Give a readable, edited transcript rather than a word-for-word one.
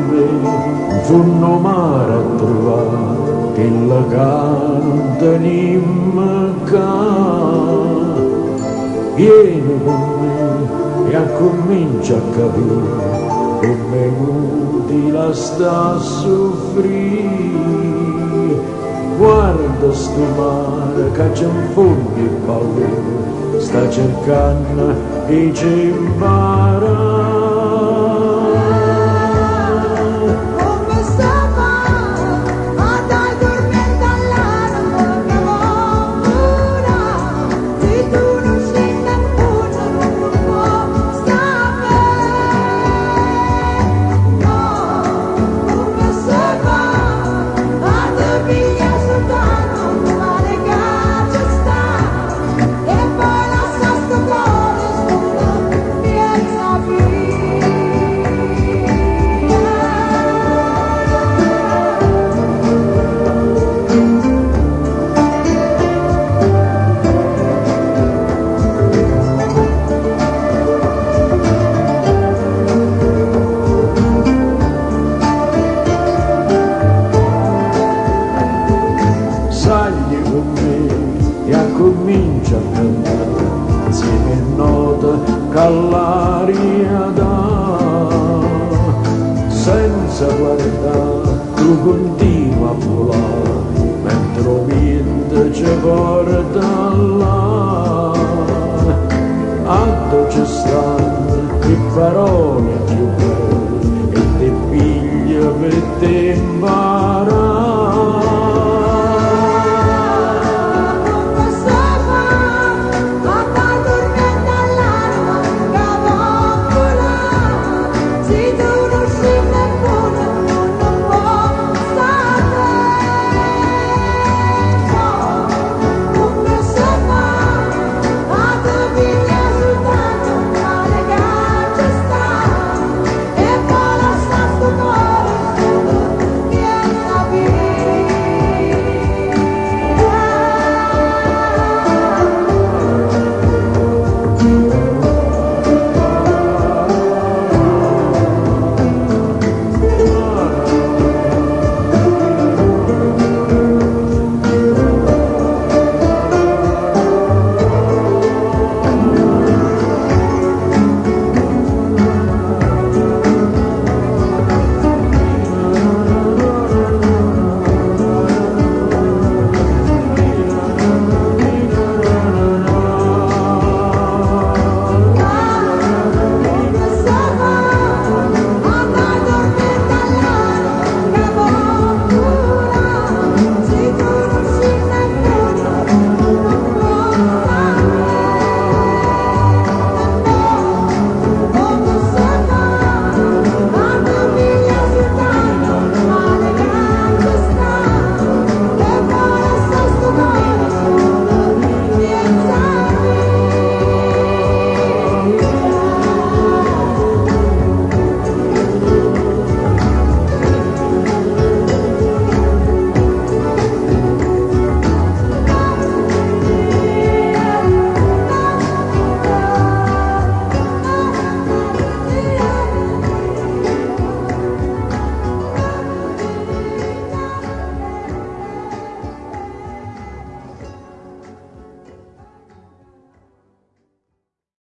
me fanno mare a trovare che la non tenim ca. Vieni con me e comincia a capire come utile sta a soffrire. Guarda sto mare che c'è un fondo di paura, sta cercando e ci impara. Salli con me e comincia a cantare insieme a note che l'aria dà. Senza guardare tu continua a volare mentre il vento ci porta là. A dove ci stanno le parole più belle